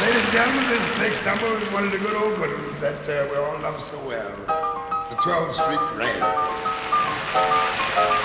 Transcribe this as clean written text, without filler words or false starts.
Ladies and gentlemen, this next number is one of the good old good ones that we all love so well. The 12th Street Railroads.